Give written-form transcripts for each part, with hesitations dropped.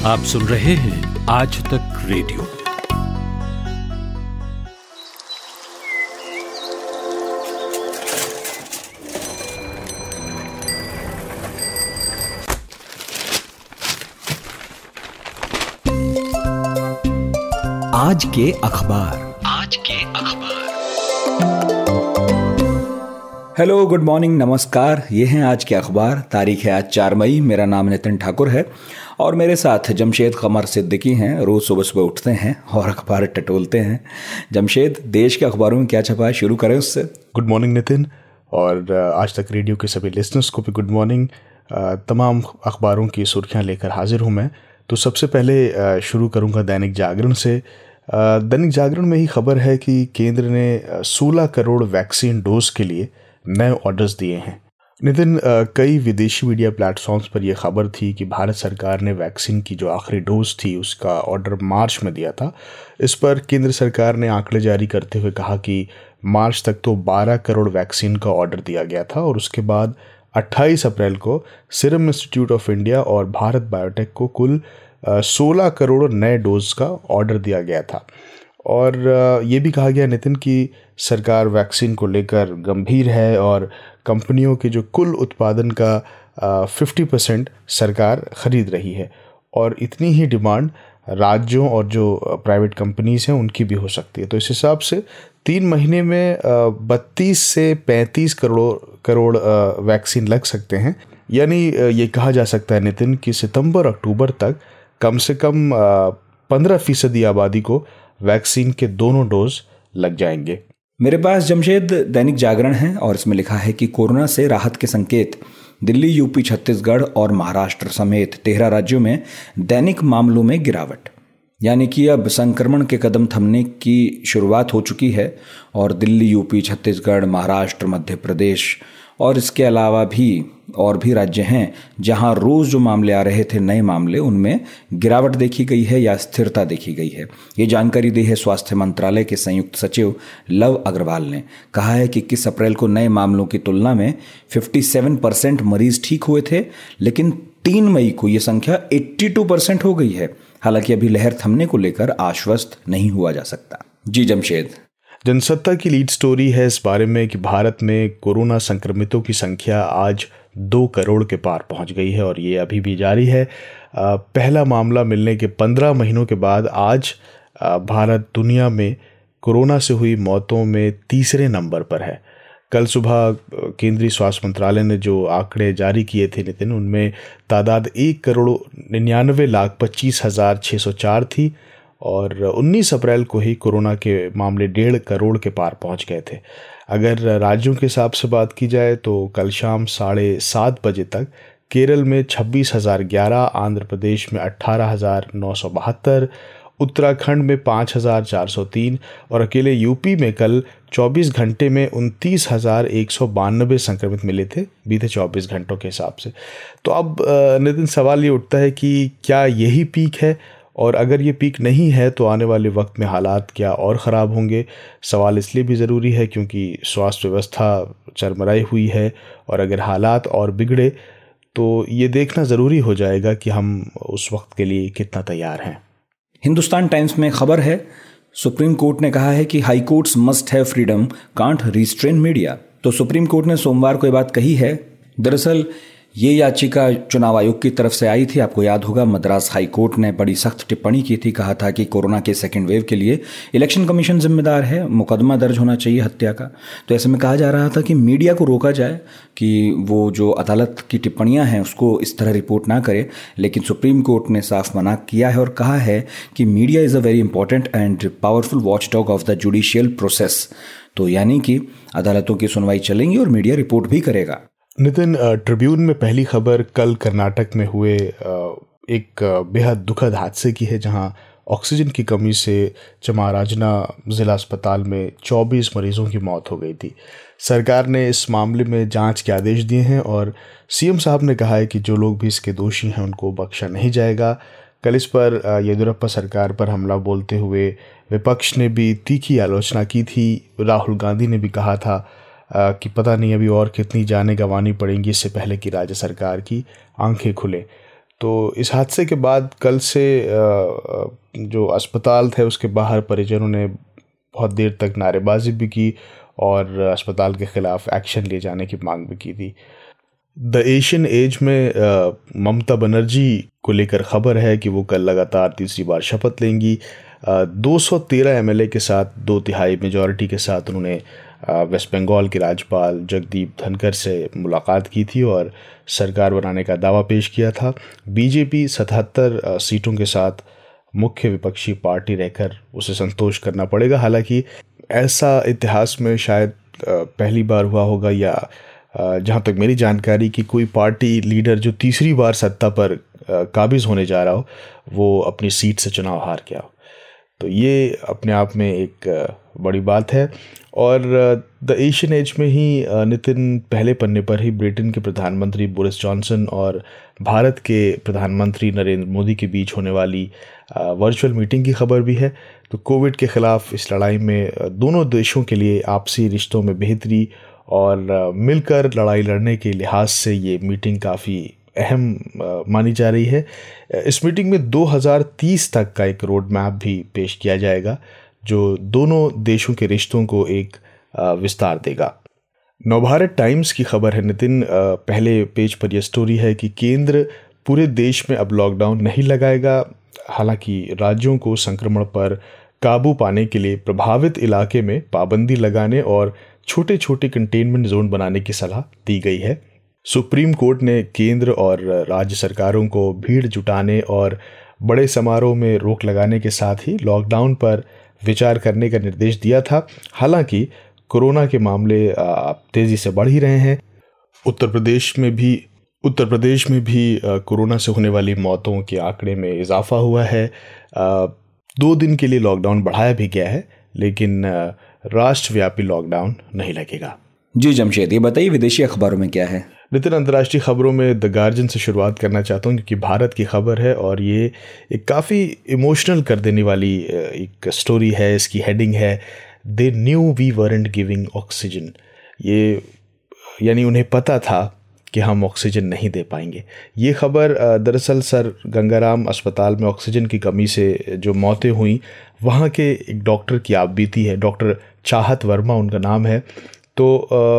आप सुन रहे हैं आज तक रेडियो। आज के अखबार। हेलो, गुड मॉर्निंग, नमस्कार। ये हैं आज के अखबार। तारीख है आज 4 मई। मेरा नाम नितिन ठाकुर है और मेरे साथ जमशेद कमर सिद्दीकी हैं। रोज सुबह सुबह उठते हैं और अखबार टटोलते हैं। जमशेद, देश के अखबारों में क्या छपा है, शुरू करें उससे। गुड मॉर्निंग नितिन, और आज तक रेडियो के सभी लिसनर्स को भी गुड मॉर्निंग। तमाम अखबारों की सुर्खियां लेकर हाजिर हूं मैं। तो सबसे पहले शुरू करूंगा दैनिक जागरण से। दैनिक जागरण में ही खबर है कि केंद्र ने 16 करोड़ वैक्सीन डोज के लिए नए ऑर्डर्स दिए हैं। नितिन, कई विदेशी मीडिया प्लेटफॉर्म्स पर यह खबर थी कि भारत सरकार ने वैक्सीन की जो आखिरी डोज थी उसका ऑर्डर मार्च में दिया था। इस पर केंद्र सरकार ने आंकड़े जारी करते हुए कहा कि मार्च तक तो 12 करोड़ वैक्सीन का ऑर्डर दिया गया था और उसके बाद 28 अप्रैल को सीरम इंस्टीट्यूट ऑफ इंडिया और भारत बायोटेक को कुल 16 करोड़ नए डोज का ऑर्डर दिया गया था। और ये भी कहा गया नितिन कि सरकार वैक्सीन को लेकर गंभीर है और कंपनियों के जो कुल उत्पादन का 50% सरकार खरीद रही है और इतनी ही डिमांड राज्यों और जो प्राइवेट कंपनीज हैं उनकी भी हो सकती है। तो इस हिसाब से 3 महीने में 32 से 35 करोड़ वैक्सीन लग सकते हैं। यानी ये कहा जा सकता है नितिन कि सितंबर अक्टूबर तक कम से कम 15% आबादी को वैक्सीन के दोनों डोज लग जाएंगे। मेरे पास जमशेद दैनिक जागरण है और इसमें लिखा है कि कोरोना से राहत के संकेत। दिल्ली, यूपी, छत्तीसगढ़ और महाराष्ट्र समेत 13 राज्यों में दैनिक मामलों में गिरावट। यानी कि अब संक्रमण के कदम थमने की शुरुआत हो चुकी है और दिल्ली, यूपी, छत्तीसगढ़, महाराष्ट्र, मध्य प्रदेश और इसके अलावा भी और भी राज्य हैं जहां रोज जो मामले आ रहे थे, नए मामले, उनमें गिरावट देखी गई है या स्थिरता देखी गई है। ये जानकारी दी है स्वास्थ्य मंत्रालय के संयुक्त सचिव लव अग्रवाल ने। कहा है कि 21 अप्रैल को नए मामलों की तुलना में 57% मरीज ठीक हुए थे, लेकिन 3 मई को ये संख्या 82% हो गई है। हालांकि अभी लहर थमने को लेकर आश्वस्त नहीं हुआ जा सकता। जी जमशेद। जनसत्ता की लीड स्टोरी है इस बारे में कि भारत में कोरोना संक्रमितों की संख्या आज 2 करोड़ के पार पहुंच गई है और ये अभी भी जारी है। पहला मामला मिलने के 15 महीनों के बाद आज भारत दुनिया में कोरोना से हुई मौतों में तीसरे नंबर पर है। कल सुबह केंद्रीय स्वास्थ्य मंत्रालय ने जो आंकड़े जारी किए थे नितिन, उनमें तादाद 1,99,25,604 थी और 19 अप्रैल को ही कोरोना के मामले 1.5 करोड़ के पार पहुंच गए थे। अगर राज्यों के हिसाब से बात की जाए तो कल शाम 7:30 बजे तक केरल में 26,011, आंध्र प्रदेश में 18,972, उत्तराखंड में 5,403 और अकेले यूपी में कल 24 घंटे में 29,192 संक्रमित मिले थे बीते 24 घंटों के हिसाब से। तो अब नितिन, सवाल ये उठता है कि क्या यही पीक है, और अगर ये पीक नहीं है तो आने वाले वक्त में हालात क्या और ख़राब होंगे। सवाल इसलिए भी ज़रूरी है क्योंकि स्वास्थ्य व्यवस्था चरमराई हुई है और अगर हालात और बिगड़े तो ये देखना ज़रूरी हो जाएगा कि हम उस वक्त के लिए कितना तैयार हैं। हिंदुस्तान टाइम्स में खबर है, सुप्रीम कोर्ट ने कहा है कि high courts must have freedom, can't restrain media. तो सुप्रीम कोर्ट ने सोमवार को ये बात कही है। दरअसल ये याचिका चुनाव आयोग की तरफ से आई थी। आपको याद होगा, मद्रास हाई कोर्ट ने बड़ी सख्त टिप्पणी की थी। कहा था कि कोरोना के सेकेंड वेव के लिए इलेक्शन कमीशन जिम्मेदार है, मुकदमा दर्ज होना चाहिए हत्या का। तो ऐसे में कहा जा रहा था कि मीडिया को रोका जाए कि वो जो अदालत की टिप्पणियां हैं उसको इस तरह रिपोर्ट ना करे। लेकिन सुप्रीम कोर्ट ने साफ मना किया है और कहा है कि media is a very important and powerful watchdog of the judicial process. तो यानी कि अदालतों की सुनवाई चलेंगी और मीडिया रिपोर्ट भी करेगा। नितिन, ट्रिब्यून में पहली खबर कल कर्नाटक में हुए एक बेहद दुखद हादसे की है जहां ऑक्सीजन की कमी से चमाराजना ज़िला अस्पताल में 24 मरीजों की मौत हो गई थी। सरकार ने इस मामले में जांच के आदेश दिए हैं और सीएम साहब ने कहा है कि जो लोग भी इसके दोषी हैं उनको बख्शा नहीं जाएगा। कल इस पर येदियुरप्पा सरकार पर हमला बोलते हुए विपक्ष ने भी तीखी आलोचना की थी। राहुल गांधी ने भी कहा था कि पता नहीं अभी और कितनी जानें गंवानी पड़ेंगी इससे पहले कि राज्य सरकार की आंखें खुले। तो इस हादसे के बाद कल से जो अस्पताल थे उसके बाहर परिजनों ने बहुत देर तक नारेबाजी भी की और अस्पताल के ख़िलाफ़ एक्शन लिए जाने की मांग भी की थी। द एशियन एज में ममता बनर्जी को लेकर ख़बर है कि वो कल लगातार तीसरी बार शपथ लेंगी। 213 एमएलए के साथ 2/3 मेजॉरिटी के साथ उन्होंने वेस्ट बंगाल के राज्यपाल जगदीप धनखड़ से मुलाकात की थी और सरकार बनाने का दावा पेश किया था। बीजेपी 77 सीटों के साथ मुख्य विपक्षी पार्टी रहकर उसे संतोष करना पड़ेगा। हालांकि ऐसा इतिहास में शायद पहली बार हुआ होगा, या जहाँ तक मेरी जानकारी कि कोई पार्टी लीडर जो तीसरी बार सत्ता पर काबिज होने जा रहा हो वो अपनी सीट से चुनाव हार गया हो। तो ये अपने आप में एक बड़ी बात है। और द एशियन एज में ही नितिन पहले पन्ने पर ही ब्रिटेन के प्रधानमंत्री बोरिस जॉनसन और भारत के प्रधानमंत्री नरेंद्र मोदी के बीच होने वाली वर्चुअल मीटिंग की खबर भी है। तो कोविड के ख़िलाफ़ इस लड़ाई में दोनों देशों के लिए आपसी रिश्तों में बेहतरी और मिलकर लड़ाई लड़ने के लिहाज से ये मीटिंग काफ़ी अहम मानी जा रही है। इस मीटिंग में 2030 तक का एक रोड मैप भी पेश किया जाएगा जो दोनों देशों के रिश्तों को एक विस्तार देगा। नवभारत टाइम्स की खबर है नितिन, पहले पेज पर यह स्टोरी है कि केंद्र पूरे देश में अब लॉकडाउन नहीं लगाएगा। हालांकि राज्यों को संक्रमण पर काबू पाने के लिए प्रभावित इलाके में पाबंदी लगाने और छोटे छोटे कंटेनमेंट जोन बनाने की सलाह दी गई है। सुप्रीम कोर्ट ने केंद्र और राज्य सरकारों को भीड़ जुटाने और बड़े समारोह में रोक लगाने के साथ ही लॉकडाउन पर विचार करने का निर्देश दिया था। हालांकि कोरोना के मामले तेज़ी से बढ़ ही रहे हैं। उत्तर प्रदेश में भी कोरोना से होने वाली मौतों के आंकड़े में इजाफा हुआ है। 2 दिन के लिए लॉकडाउन बढ़ाया भी गया है, लेकिन राष्ट्रव्यापी लॉकडाउन नहीं लगेगा। जी जमशेद, ये बताइए विदेशी अखबारों में क्या है? नितिन, अंतर्राष्ट्रीय खबरों में द गार्जियन से शुरुआत करना चाहता हूँ क्योंकि भारत की खबर है और ये एक काफ़ी इमोशनल कर देने वाली एक स्टोरी है। इसकी हेडिंग है they knew we weren't giving oxygen. ये यानी उन्हें पता था कि हम ऑक्सीजन नहीं दे पाएंगे। ये खबर दरअसल सर गंगाराम अस्पताल में ऑक्सीजन की कमी से जो मौतें हुई वहाँ के एक डॉक्टर की आप बीती है। डॉक्टर चाहत वर्मा उनका नाम है। तो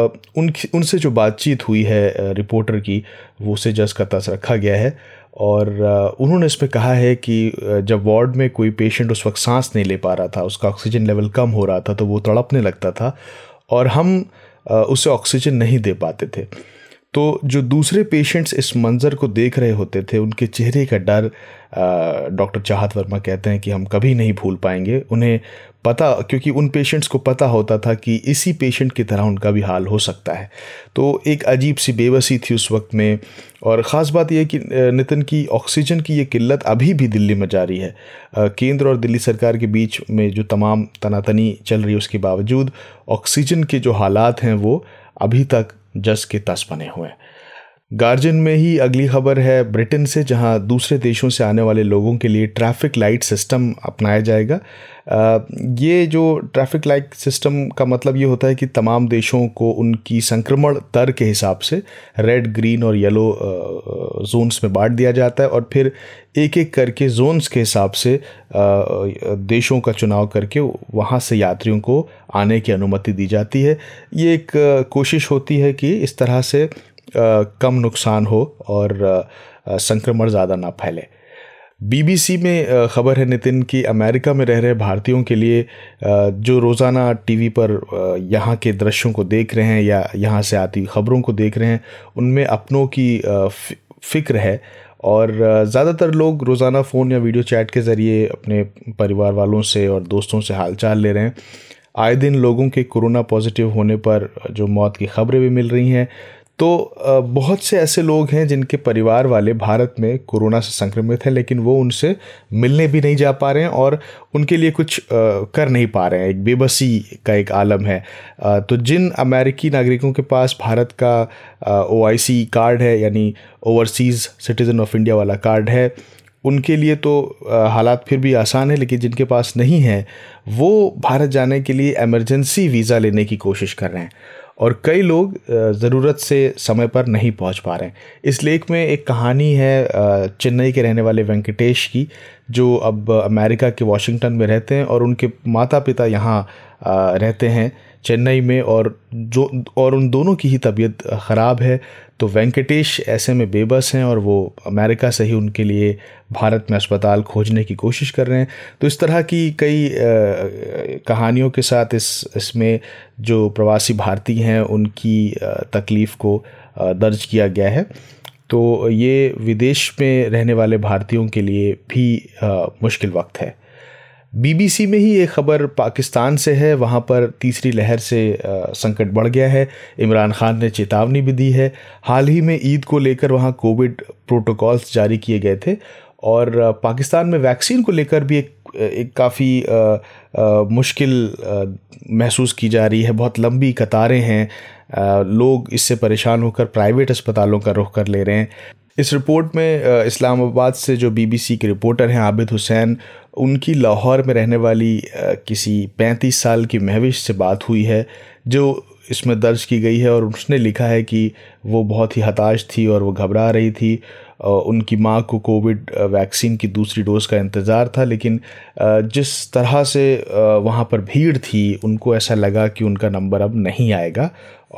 उनसे जो बातचीत हुई है रिपोर्टर की, वो उसे जस का तस रखा गया है और उन्होंने इसमें कहा है कि जब वार्ड में कोई पेशेंट उस वक्त सांस नहीं ले पा रहा था, उसका ऑक्सीजन लेवल कम हो रहा था, तो वो तड़पने लगता था और हम उसे ऑक्सीजन नहीं दे पाते थे। तो जो दूसरे पेशेंट्स इस मंज़र को देख रहे होते थे, उनके चेहरे का डर डॉक्टर चाहत वर्मा कहते हैं कि हम कभी नहीं भूल पाएंगे। उन्हें पता, क्योंकि उन पेशेंट्स को पता होता था कि इसी पेशेंट की तरह उनका भी हाल हो सकता है। तो एक अजीब सी बेबसी थी उस वक्त में। और ख़ास बात यह कि नितिन की ऑक्सीजन की ये किल्लत अभी भी दिल्ली में जारी है। केंद्र और दिल्ली सरकार के बीच में जो तमाम तनातनी चल रही है उसके बावजूद ऑक्सीजन के जो हालात हैं वो अभी तक जस के तस बने हुए हैं। गार्जियन में ही अगली खबर है ब्रिटेन से, जहां दूसरे देशों से आने वाले लोगों के लिए ट्रैफिक लाइट सिस्टम अपनाया जाएगा। ये जो ट्रैफिक लाइट सिस्टम का मतलब ये होता है कि तमाम देशों को उनकी संक्रमण दर के हिसाब से रेड, ग्रीन और येलो जोन्स में बांट दिया जाता है और फिर एक एक करके जोन्स के हिसाब से देशों का चुनाव करके वहाँ से यात्रियों को आने की अनुमति दी जाती है। ये एक कोशिश होती है कि इस तरह से कम नुकसान हो और संक्रमण ज़्यादा ना फैले। बीबीसी में खबर है नितिन की अमेरिका में रह रहे भारतीयों के लिए जो रोज़ाना टीवी पर यहाँ के दृश्यों को देख रहे हैं या यहाँ से आती खबरों को देख रहे हैं, उनमें अपनों की फ़िक्र है और ज़्यादातर लोग रोज़ाना फ़ोन या वीडियो चैट के ज़रिए अपने परिवार वालों से और दोस्तों से हालचाल ले रहे हैं। आए दिन लोगों के कोरोना पॉजिटिव होने पर जो मौत की खबरें भी मिल रही हैं। तो बहुत से ऐसे लोग हैं जिनके परिवार वाले भारत में कोरोना से संक्रमित हैं, लेकिन वो उनसे मिलने भी नहीं जा पा रहे हैं और उनके लिए कुछ कर नहीं पा रहे हैं। एक बेबसी का एक आलम है। तो जिन अमेरिकी नागरिकों के पास भारत का OIC कार्ड है, यानी ओवरसीज़ सिटीज़न ऑफ इंडिया वाला कार्ड है, उनके लिए तो हालात फिर भी आसान है, लेकिन जिनके पास नहीं है वो भारत जाने के लिए इमरजेंसी वीज़ा लेने की कोशिश कर रहे हैं। और कई लोग ज़रूरत से समय पर नहीं पहुंच पा रहे हैं। इस लेख में एक कहानी है चेन्नई के रहने वाले वेंकटेश की, जो अब अमेरिका के वाशिंगटन में रहते हैं और उनके माता पिता यहाँ रहते हैं चेन्नई में, और उन दोनों की ही तबीयत ख़राब है। तो वेंकटेश ऐसे में बेबस हैं और वो अमेरिका से ही उनके लिए भारत में अस्पताल खोजने की कोशिश कर रहे हैं। तो इस तरह की कई कहानियों के साथ इसमें जो प्रवासी भारतीय हैं उनकी तकलीफ़ को दर्ज किया गया है। तो ये विदेश में रहने वाले भारतीयों के लिए भी मुश्किल वक्त है। बीबीसी में ही एक खबर पाकिस्तान से है, वहाँ पर तीसरी लहर से संकट बढ़ गया है। इमरान खान ने चेतावनी भी दी है। हाल ही में ईद को लेकर वहाँ कोविड प्रोटोकॉल्स जारी किए गए थे और पाकिस्तान में वैक्सीन को लेकर भी एक काफ़ी मुश्किल महसूस की जा रही है। बहुत लंबी कतारें हैं, लोग इससे परेशान होकर प्राइवेट अस्पतालों का रुख कर ले रहे हैं। इस रिपोर्ट में इस्लामाबाद से जो बीबीसी के रिपोर्टर हैं आबिद हुसैन, उनकी लाहौर में रहने वाली किसी 35 साल की महविश से बात हुई है जो इसमें दर्ज की गई है, और उसने लिखा है कि वो बहुत ही हताश थी और वो घबरा रही थी। उनकी माँ को कोविड वैक्सीन की दूसरी डोज़ का इंतज़ार था, लेकिन जिस तरह से वहाँ पर भीड़ थी उनको ऐसा लगा कि उनका नंबर अब नहीं आएगा,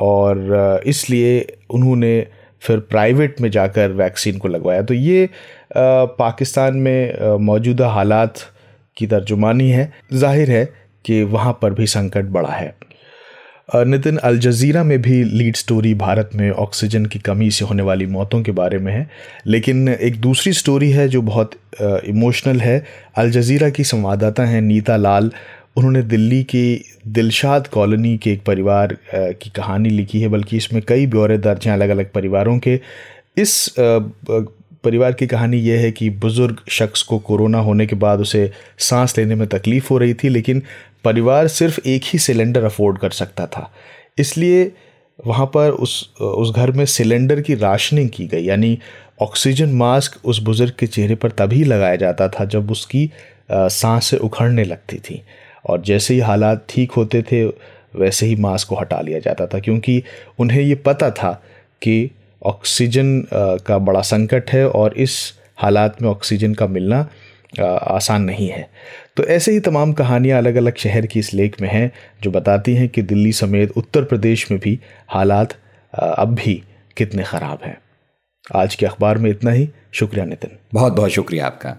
और इसलिए उन्होंने फिर प्राइवेट में जाकर वैक्सीन को लगवाया। तो ये पाकिस्तान में मौजूदा हालात की तर्जुमानी है। जाहिर है कि वहाँ पर भी संकट बढ़ा है। नितिन, अल जज़ीरा में भी लीड स्टोरी भारत में ऑक्सीजन की कमी से होने वाली मौतों के बारे में है, लेकिन एक दूसरी स्टोरी है जो बहुत इमोशनल है। अल जज़ीरा की संवाददाता हैं नीता लाल। उन्होंने दिल्ली की दिलशाद कॉलोनी के एक परिवार की कहानी लिखी है, बल्कि इसमें कई ब्यौरे दर्ज हैं अलग अलग परिवारों के। इस परिवार की कहानी यह है कि बुज़ुर्ग शख्स को कोरोना होने के बाद उसे सांस लेने में तकलीफ़ हो रही थी, लेकिन परिवार सिर्फ एक ही सिलेंडर अफोर्ड कर सकता था। इसलिए वहाँ पर उस घर में सिलेंडर की राशनिंग की गई, यानी ऑक्सीजन मास्क उस बुज़ुर्ग के चेहरे पर तभी लगाया जाता था जब उसकी सांसें उखड़ने लगती थी, और जैसे ही हालात ठीक होते थे वैसे ही मास्क को हटा लिया जाता था, क्योंकि उन्हें ये पता था कि ऑक्सीजन का बड़ा संकट है और इस हालात में ऑक्सीजन का मिलना आसान नहीं है। तो ऐसे ही तमाम कहानियाँ अलग अलग शहर की इस लेख में हैं जो बताती हैं कि दिल्ली समेत उत्तर प्रदेश में भी हालात अब भी कितने ख़राब हैं। आज के अखबार में इतना ही। शुक्रिया नितिन। बहुत बहुत शुक्रिया आपका।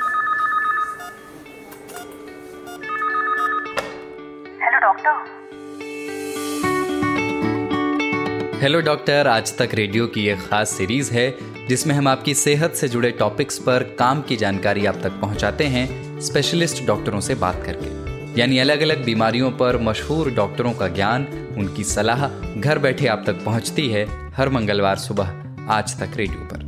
हेलो डॉक्टर आज तक रेडियो की एक खास सीरीज है जिसमें हम आपकी सेहत से जुड़े टॉपिक्स पर काम की जानकारी आप तक पहुंचाते हैं स्पेशलिस्ट डॉक्टरों से बात करके। यानी अलग अलग बीमारियों पर मशहूर डॉक्टरों का ज्ञान, उनकी सलाह घर बैठे आप तक पहुंचती है हर मंगलवार सुबह आज तक रेडियो पर।